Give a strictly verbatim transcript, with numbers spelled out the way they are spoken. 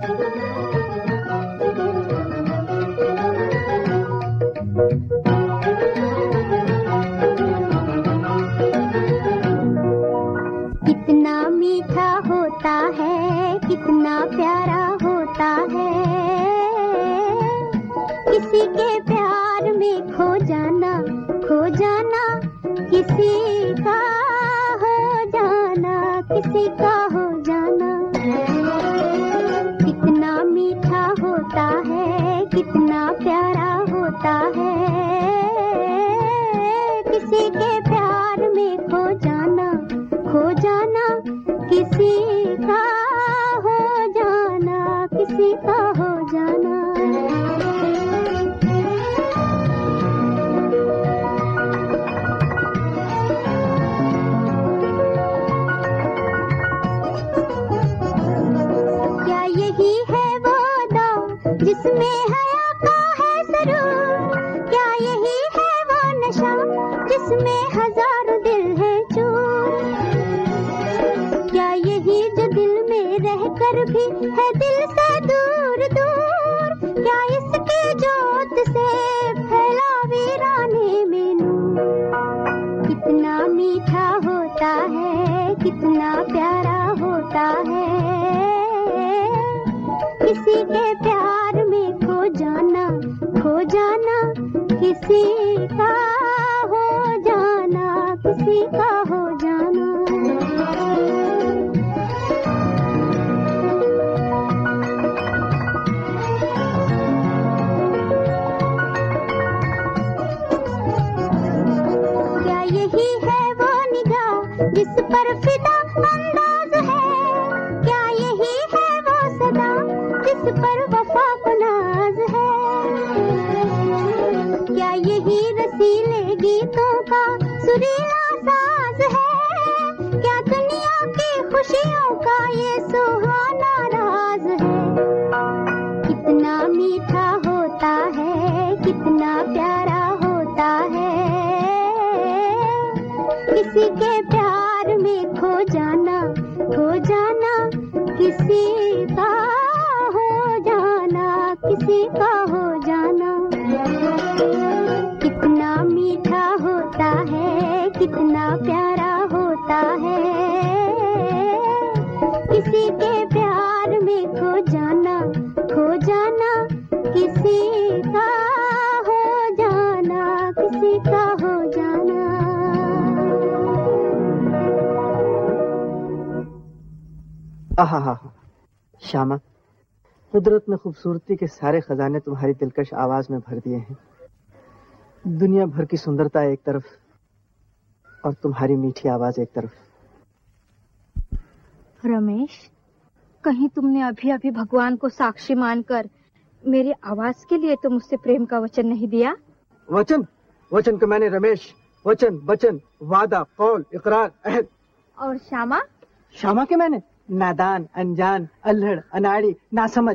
कितना मीठा होता है, कितना प्यारा होता है, किसी के प्यार में खो जाना, खो जाना, किसी का हो जाना, किसी का हो जाना। कितना मीठा होता है, कितना प्यारा होता है, किसी के प्यार में खो जाना, खो जाना, किसी का हो जाना, किसी का हो जाना। क्या यही है वो दौर जिसमें हया का है सुरूर? क्या यही है वो नशा जिसमें हजारों दिल है चूर? क्या यही जो दिल में रहकर भी है दिल से दूर दूर? क्या इसकी जोत से फैला वीराने में नूर? कितना मीठा होता है, कितना प्यारा होता है, किसी के प्यार में खो जाना, खो जाना, किसी का हो जाना, किसी का हो जाना। क्या यही है वो निगाह जिस पर फिदा अंदाज है? क्या यही है वो सदा जिस पर वफा को नाज है? क्या यही रसीले गीतों का सुरीला साज है? क्या दुनिया की खुशियों का ये सुहाना राज है? कितना मीठा होता है, कितना प्यारा होता है, किसी के प्यार में खो जाना, खो जाना, किसी का हो जाना, किसी का हो जाना। कितना मीठा होता है, कितना प्यारा होता है, किसी के प्यार में खो जाना, खो जाना, किसी का हो जाना, किसी का हो जाना। आहा हा हा, श्यामा, कुदरत ने खूबसूरती के सारे खजाने तुम्हारी दिलकश आवाज में भर दिए हैं। दुनिया भर की सुंदरता एक तरफ और तुम्हारी मीठी आवाज एक तरफ। रमेश, कहीं तुमने अभी अभी भगवान को साक्षी मानकर मेरी आवाज के लिए तो मुझसे प्रेम का वचन नहीं दिया? वचन? वचन का मैंने रमेश, वचन, वचन, वादा, कौल, इकरार, अहद। और श्यामा? श्यामा के मैंने नादान, अनजान, अल्हड़, अनाड़ी, नासमझ।